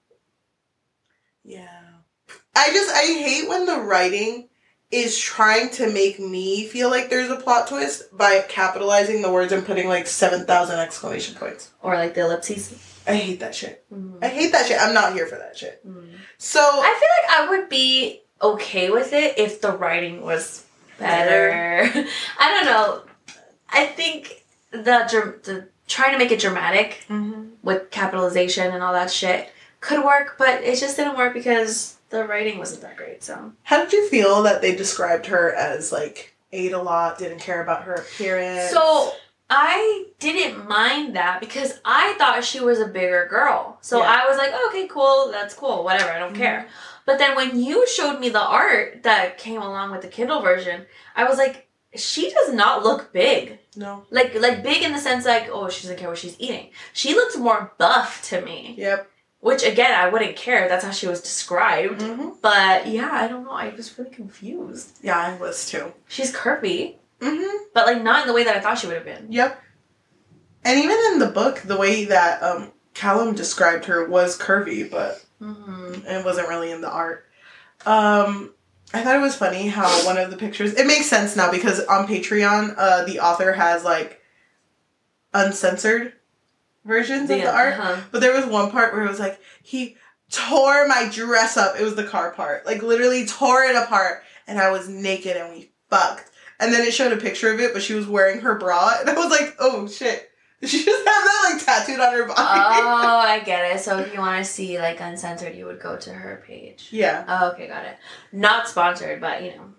Yeah. I just, I hate when the writing is trying to make me feel like there's a plot twist by capitalizing the words and putting like seven thousand exclamation points. Or like the ellipses. I hate that shit. Mm-hmm. I hate that shit. I'm not here for that shit. Mm-hmm. So... I feel like I would be okay with it if the writing was better. better. I don't know. I think the, the trying to make it dramatic mm-hmm. with capitalization and all that shit could work, but it just didn't work because... the writing wasn't that great, so. How did you feel that they described her as, like, ate a lot, didn't care about her appearance? So, I didn't mind that because I thought she was a bigger girl. So, yeah. I was like, oh, okay, cool, that's cool, whatever, I don't mm-hmm. care. But then when you showed me the art that came along with the Kindle version, I was like, she does not look big. No. Like, like big in the sense like, oh, she doesn't care what she's eating. She looks more buff to me. Yep. Which, again, I wouldn't care. That's how she was described. Mm-hmm. But, yeah, I don't know. I was really confused. Yeah, I was, too. She's curvy. Mm-hmm. But, like, not in the way that I thought she would have been. Yep. And even in the book, the way that um, Callum described her was curvy, but mm-hmm. it wasn't really in the art. Um, I thought it was funny how one of the pictures... It makes sense now because on Patreon, uh, the author has, like, uncensored... versions yeah, of the art, uh-huh. But there was one part where it was like, he tore my dress up. It was the car part. Like, literally tore it apart, and I was naked, and we fucked. And then it showed a picture of it, but she was wearing her bra, and I was like, oh, shit. Did she just have that, like, tattooed on her body? Oh, I get it. So if you want to see, like, uncensored, you would go to her page. Yeah. Oh, okay, got it. Not sponsored, but, you know.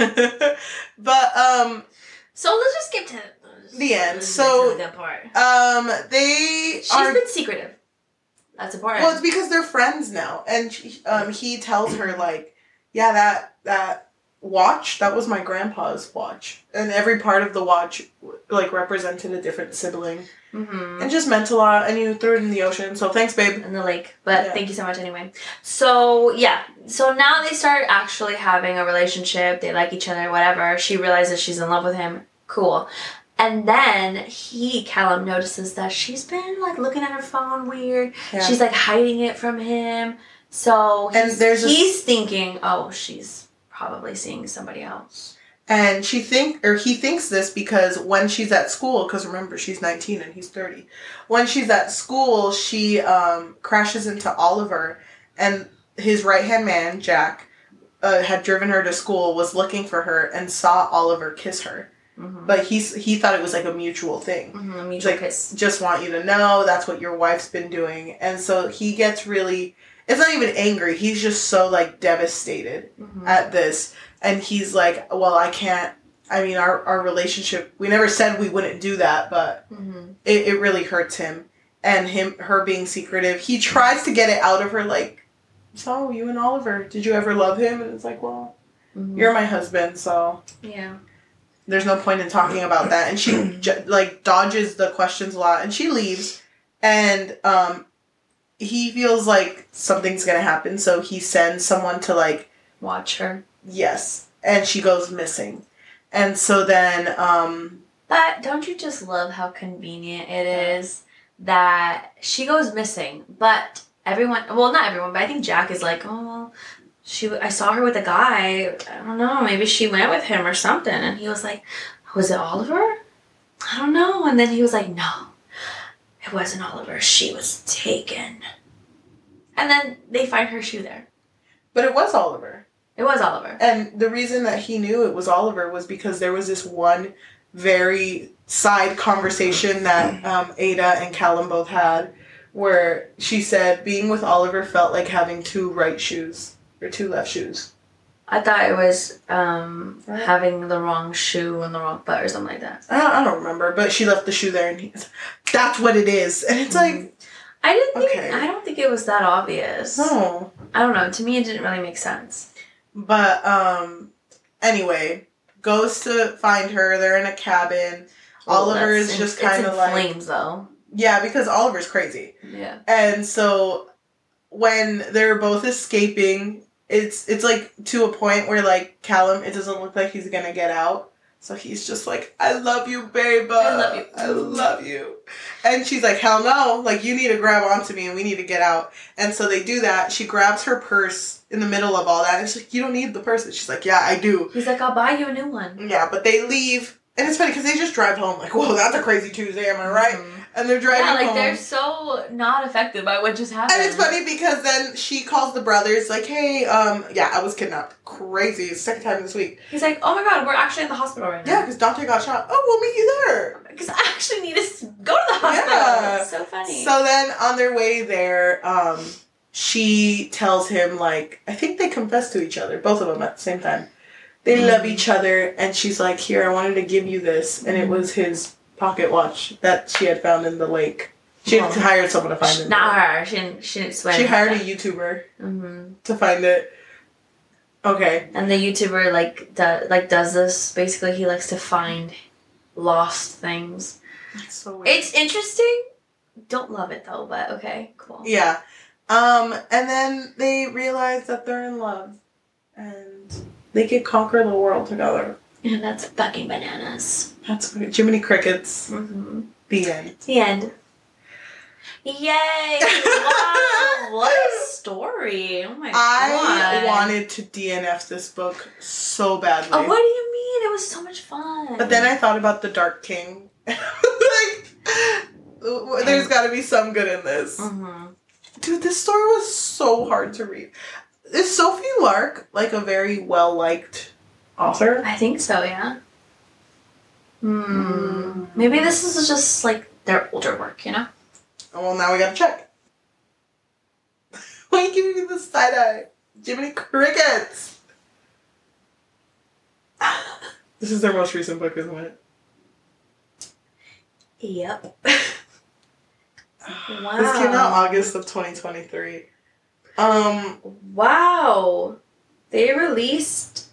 But, um... So let's just skip to... the end. So, that part. um, they She's are... been secretive. That's important. Well, it's because they're friends now. And she, um, he tells her, like, yeah, that, that watch, that was my grandpa's watch. And every part of the watch, like, represented a different sibling. Mm-hmm. And just meant a lot. And you threw it in the ocean. So, thanks, babe. In the lake. But yeah. Thank you so much anyway. So, yeah. So, now they start actually having a relationship. They like each other, whatever. She realizes she's in love with him. Cool. And then he, Callum, notices that she's been, like, looking at her phone weird. Yeah. She's, like, hiding it from him. So he's, and there's he's a... thinking, oh, she's probably seeing somebody else. And she think, or he thinks this because when she's at school, because remember, she's nineteen and he's thirty. When she's at school, she um, crashes into Oliver. And his right-hand man, Jack, uh, had driven her to school, was looking for her, and saw Oliver kiss her. Mm-hmm. But he's he thought it was like a mutual thing. Mm-hmm, a mutual like, kiss. Just want you to know that's what your wife's been doing. And so he gets really, it's not even angry. He's just so like devastated mm-hmm. at this. And he's like, well, I can't, I mean, our, our relationship, we never said we wouldn't do that, but Mm-hmm. it, it really hurts him. And him, her being secretive. He tries to get it out of her, like, so, you and Oliver, did you ever love him? And it's like, well, Mm-hmm. you're my husband, so Yeah. there's no point in talking about that. And she, j- like, dodges the questions a lot. And she leaves. And um, he feels like something's going to happen. So he sends someone to, like... Watch her. Yes. And she goes missing. And so then... Um, But don't you just love how convenient it is that she goes missing, but everyone, well, not everyone, but I think Jack is like, oh, well, she, I saw her with a guy. I don't know, maybe she went with him or something. And he was like, was it Oliver? I don't know. And then he was like, no, it wasn't Oliver. She was taken. And then they find her shoe there. but it was Oliver. It was Oliver. And the reason that he knew it was Oliver was because there was this one very side conversation that um, Ada and Callum both had where she said being with Oliver felt like having two right shoes or two left shoes. I thought it was um, Right. having the wrong shoe on the wrong foot or something like that. I don't, I don't remember, but she left the shoe there and he, that's what it is. And it's like, I didn't think, Okay. I don't think it was that obvious. no. I don't know. To me, it didn't really make sense. But um, anyway, goes to find her. They're in a cabin. Oliver That's is in- just it's kind in of like... flames, though. Yeah, because Oliver's crazy. Yeah. And so when they're both escaping, it's it's like to a point where like Callum, it doesn't look like he's gonna get out. So he's just like, I love you, babe. I love you. I love you. And she's like, hell no. Like, you need to grab onto me and we need to get out. And so they do that. She grabs her purse in the middle of all that. And she's like, you don't need the purse. And she's like, yeah, I do. He's like, I'll buy you a new one. Yeah, but they leave. And it's funny because they just drive home like, whoa, that's a crazy Tuesday, am I right? Mhm. And they're driving Yeah, like home. they're so not affected by what just happened. And it's funny because then she calls the brothers like, hey, um, yeah, I was kidnapped. Crazy. It's the second time this week. He's like, oh my god, we're actually in the hospital right Yeah, now. because Dante got shot. Oh, we'll meet you there. Because I actually need to s- go to the hospital. Yeah. It's so funny. So then on their way there, um, she tells him, like, I think they confess to each other, both of them at the same time. They Mm-hmm. love each other, and she's like, here, I wanted to give you this. And it was his pocket watch that she had found in the lake. She had Well, hired someone to find it. Not her. She didn't, she didn't swear. She hired a YouTuber Mm-hmm. to find it. Okay. And the YouTuber, like, do, like does this. Basically, he likes to find lost things. That's so weird. It's interesting. Don't love it, though, but okay, cool. Yeah. Um, and then they realize that they're in love. And they could conquer the world together. And that's fucking bananas. That's good. Jiminy Crickets. Mm-hmm. The end. The end. Yay! Wow! What a story! Oh my I god! wanted to D N F this book so badly. Oh, what do you mean? It was so much fun. But then I thought about the Dark King. Like, there's got to be some good in this. Mm-hmm. Dude, this story was so hard to read. Is Sophie Lark like a very well liked author? I think so. Yeah. Hmm. Maybe this is just like their older work, you know? Well, now we gotta check. Why are you giving me the side eye? Jiminy Crickets! This is their most recent book, isn't it? Yep. Wow. This came out August of twenty twenty-three. Um, Wow. They released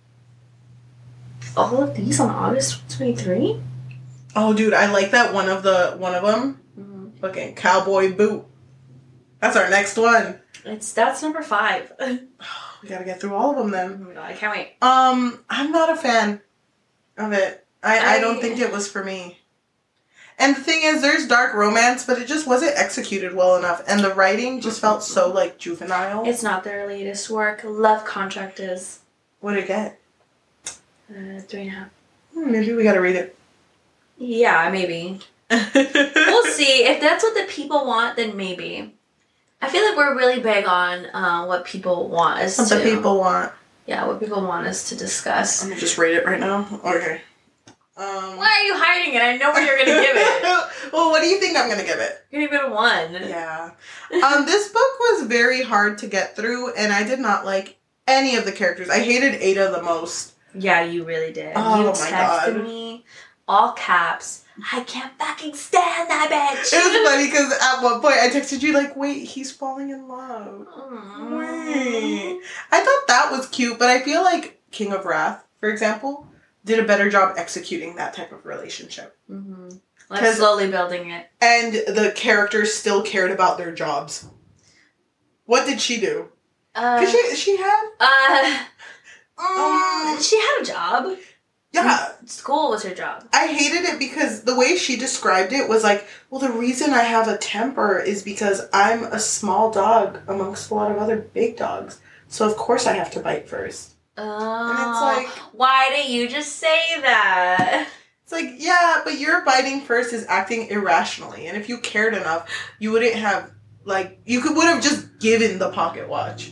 all of these on August twenty-third? oh, dude, I like that one of the one of them. Mm-hmm. Fucking Cowboy Boot. That's our next one. It's that's number five. Oh We gotta get through all of them then. my god, I can't wait. Um, I'm not a fan of it. I, I, I- don't think it was for me. And the thing is, there's dark romance, but it just wasn't executed well enough. And the writing just felt so, like, juvenile. It's not their latest work. Love Contract is What did it get? uh, three and a half. Hmm, maybe we gotta read it. Yeah, maybe. We'll see. If that's what the people want, then maybe. I feel like we're really big on uh, what people want us What to. the people want. Yeah, what people want us to discuss. I'm gonna just rate it right now. Okay. Um, Why are you hiding it? I know what you're gonna give it. Well, what do you think I'm gonna give it? You're gonna give it a one. Yeah. Um, this book was very hard to get through, and I did not like any of the characters. I hated Ada the most. Yeah, you really did. Oh, you my texted God. me, all caps, I can't fucking stand that bitch. It was funny because at one point I texted you like, wait, he's falling in love. Aww. Wait. I thought that was cute, but I feel like King of Wrath, for example, did a better job executing that type of relationship. Mm-hmm. Like slowly building it. And the characters still cared about their jobs. What did she do? Because uh, she, she had... Uh, um, she had a job. Yeah. School was her job. I hated it because the way she described it was like, well, the reason I have a temper is because I'm a small dog amongst a lot of other big dogs. So, of course, I have to bite first. Oh. And it's like... Why didn't you just say that? It's like, yeah, but your biting first is acting irrationally. And if you cared enough, you wouldn't have, like, you could would have just given the pocket watch.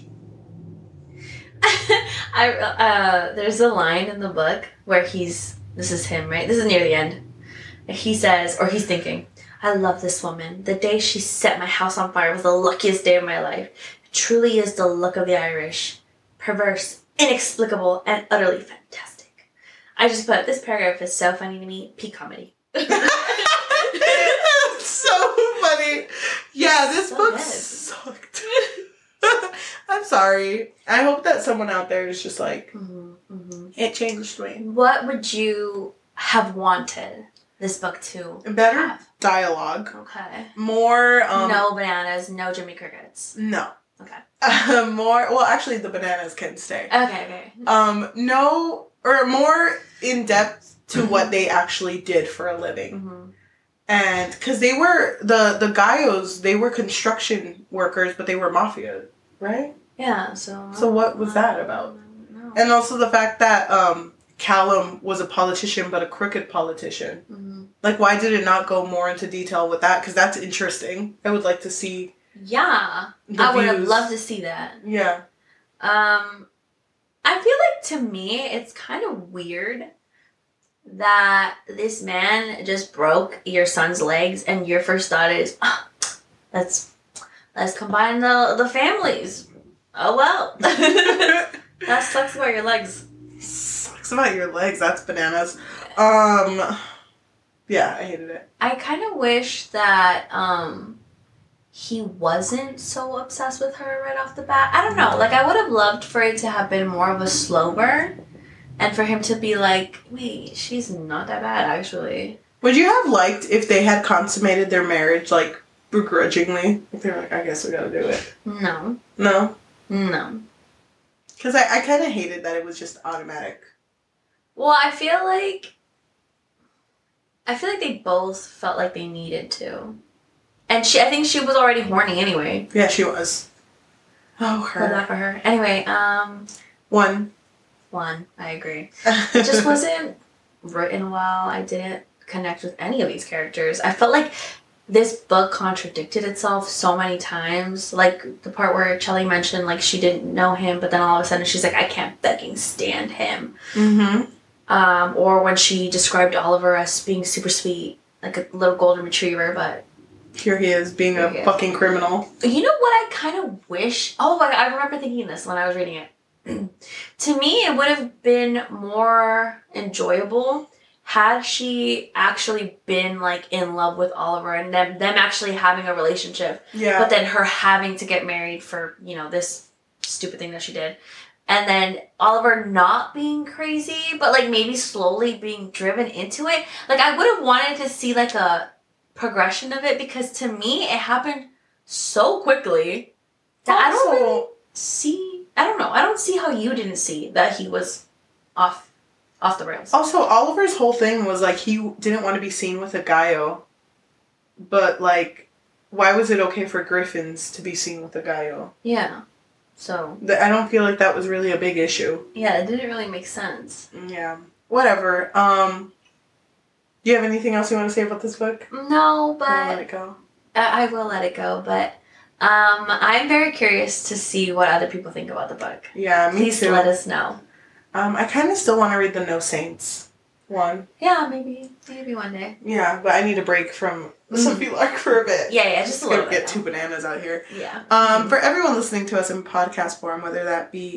I uh, there's a line in the book where he's, this is him, right? This is near the end. He says, or he's thinking, I love this woman. The day she set my house on fire was the luckiest day of my life. It truly is the luck of the Irish. Perverse, inexplicable, and utterly fantastic. I just put, this paragraph is so funny to me. Peak comedy. That's so funny. Yeah, this so book good. sucked. I'm sorry. I hope that someone out there is just like, mm-hmm, mm-hmm. It changed me. What would you have wanted this book to Better have? Dialogue. Okay. More... Um, no bananas, no Jimmy Crickets. No. Okay. Uh, more... Well, actually, the bananas can stay. Okay, okay. Um, no... Or more in-depth to what they actually did for a living. Mm-hmm. And... Because they were... The, the Gallos, they were construction workers, but they were mafia, right? Yeah, so... So what was that about? No. And also the fact that um, Callum was a politician, but a crooked politician. Mm-hmm. Like, why did it not go more into detail with that? Because that's interesting. I would like to see... Yeah. I would have loved to see that. Yeah. Um, I feel like, to me, it's kind of weird that this man just broke your son's legs and your first thought is, oh, let's, let's combine the, the families. Oh, well. That sucks about your legs. Sucks about your legs. That's bananas. Um, yeah, I hated it. I kind of wish that um, he wasn't so obsessed with her right off the bat. I don't know. Like, I would have loved for it to have been more of a slow burn. And for him to be like, wait, she's not that bad, actually. Would you have liked if they had consummated their marriage, like, begrudgingly? If they were like, I guess we gotta do it. No. No? No. Because I, I kind of hated that it was just automatic. Well, I feel like... I feel like they both felt like they needed to. And she, I think she was already horny anyway. Yeah, she was. Oh, her. Love that for her. Anyway, um... One. One, I agree. It just wasn't written well. I didn't connect with any of these characters. I felt like this book contradicted itself so many times. Like the part where Chelly mentioned like she didn't know him, but then all of a sudden she's like, I can't fucking stand him. Mm-hmm. Um, or when she described Oliver as being super sweet, like a little golden retriever, but here he is being a is. fucking criminal. You know what I kind of wish? Oh, I remember thinking this when I was reading it. To me, it would have been more enjoyable had she actually been like in love with Oliver and them them actually having a relationship. Yeah. But then her having to get married for, you know, this stupid thing that she did. And then Oliver not being crazy, but like maybe slowly being driven into it. Like I would have wanted to see like a progression of it because to me it happened so quickly that also, I don't really see I don't know. I don't see how you didn't see that he was off off the rails. Also, Oliver's whole thing was like he didn't want to be seen with a Gallo. But like, why was it okay for Griffins to be seen with a Gallo? Yeah. So. I don't feel like that was really a big issue. Yeah, it didn't really make sense. Yeah. Whatever. Um, do you have anything else you want to say about this book? No, but... I'll let it go. I, I will let it go, but... Um, I'm very curious to see what other people think about the book. Yeah, me Please too. Please let us know. Um, I kind of still want to read the No Saints one. Yeah, maybe. Maybe one day. Yeah, but I need a break from mm-hmm. Sophie Lark for a bit. Yeah, yeah, just a little bit. Get two bananas out here. Yeah. Um, mm-hmm. For everyone listening to us in podcast form, whether that be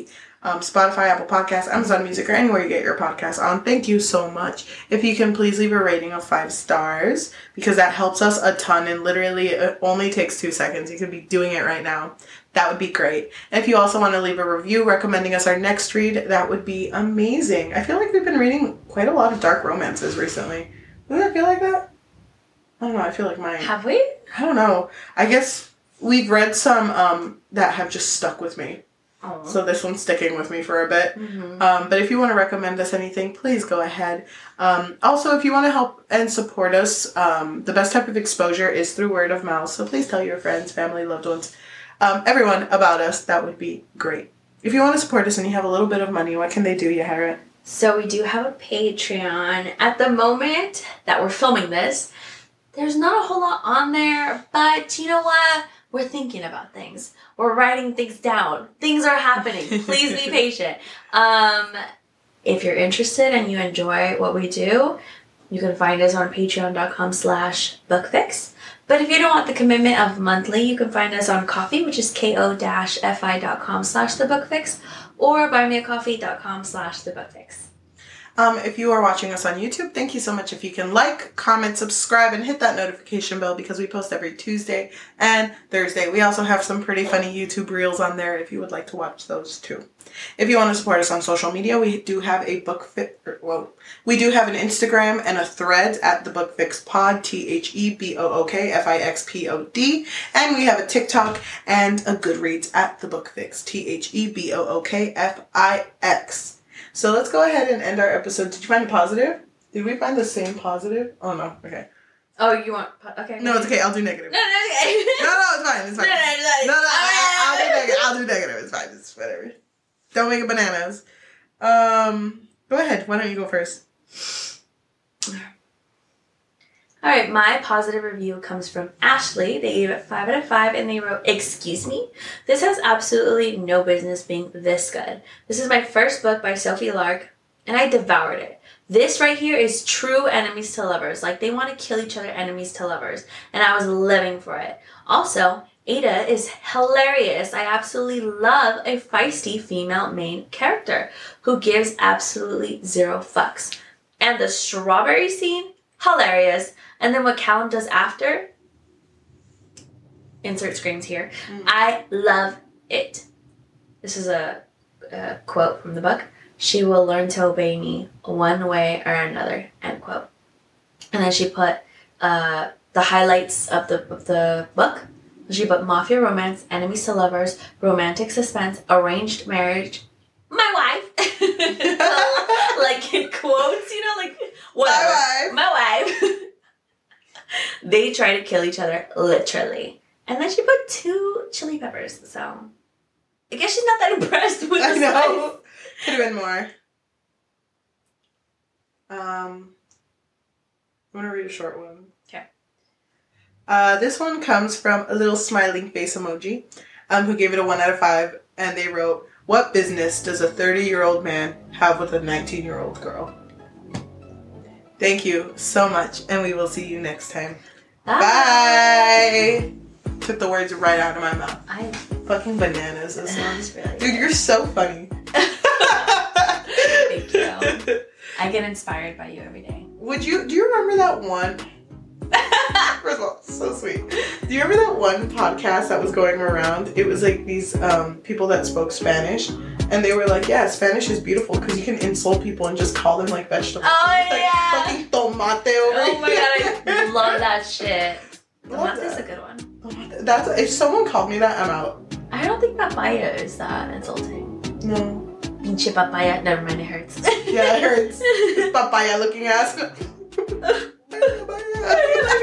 um, Spotify, Apple Podcasts, Amazon Music, or anywhere you get your podcasts on. Thank you so much. If you can please leave a rating of five stars, because that helps us a ton, and literally it only takes two seconds. You could be doing it right now. That would be great. And if you also want to leave a review recommending us our next read, that would be amazing. I feel like we've been reading quite a lot of dark romances recently. Doesn't it feel like that? I don't know. I feel like mine. Have we? I don't know. I guess we've read some um, that have just stuck with me. Oh. So this one's sticking with me for a bit. Mm-hmm. Um, but if you want to recommend us anything, please go ahead. Um, also, if you want to help and support us, um, the best type of exposure is through word of mouth. So please tell your friends, family, loved ones, um, everyone about us. That would be great. If you want to support us and you have a little bit of money, what can they do, Yahara? So we do have a Patreon. At the moment that we're filming this, there's not a whole lot on there, but you know what? We're thinking about things. We're writing things down. Things are happening. Please be patient. Um, if you're interested and you enjoy what we do, you can find us on patreon.com slash bookfix. But if you don't want the commitment of monthly, you can find us on Ko-fi, which is ko-fi.com slash thebookfix, or buymeacoffee.com slash thebookfix. Um, if you are watching us on YouTube, thank you so much. If you can like, comment, subscribe, and hit that notification bell, because we post every Tuesday and Thursday. We also have some pretty funny YouTube reels on there if you would like to watch those too. If you want to support us on social media, we do have a book fit, or, well, we do have an Instagram and a thread at the Book Fix Pod, T H E B O O K F I X P O D, and we have a TikTok and a Goodreads at the Book Fix, T H E B O O K F I X. So let's go ahead and end our episode. Did you find a positive? Did we find the same positive? Oh, no. Okay. Oh, you want... Okay. No, it's okay. I'll do negative. No, no, okay. no, no, it's fine. It's fine. No, no, no. No, no, I, I'll do negative. I'll do negative. It's fine. It's whatever. Don't make it bananas. Um, go ahead. Why don't you go first? All right, my positive review comes from Ashley. They gave it five out of five, and they wrote, "Excuse me? This has absolutely no business being this good. This is my first book by Sophie Lark, and I devoured it. This right here is true enemies to lovers. Like, they want to kill each other, enemies to lovers, and I was living for it. Also, Ada is hilarious. I absolutely love a feisty female main character who gives absolutely zero fucks. And the strawberry scene, hilarious. And then what Callum does after, insert screams here, mm. I love it." This is a, a quote from the book. "She will learn to obey me one way or another," end quote. And then she put uh, the highlights of the of the book. She put mafia romance, enemies to lovers, romantic suspense, arranged marriage, my wife. Like in quotes, you know, like whatever. My wife. My wife. They try to kill each other, literally. And then she put two chili peppers, so I guess she's not that impressed with the I know. spice. Could have been more. Um, I'm going to read a short one. Okay. Uh, this one comes from a little smiling face emoji, um, who gave it a one out of five, and they wrote, "What business does a thirty-year-old man have with a nineteen-year-old girl?" Thank you so much, and we will see you next time. Bye. Bye. Took the words right out of my mouth. I fucking bananas. This one, really dude. good. You're so funny. Thank you. I get inspired by you every day. Would you? Do you remember that one? First of all, so sweet. Do you remember that one podcast that was going around? It was like these um, people that spoke Spanish, and they were like, "Yeah, Spanish is beautiful because you can insult people and just call them like vegetables." Oh, like, yeah. Fucking tomate over Oh my here. god, I love that shit. Love Tomate's that. a good one. Tomate. That's if someone called me that, I'm out. I don't think papaya is that insulting. No. Pinche papaya. Never mind, it hurts. Yeah, it hurts. Papaya looking ass. Papaya.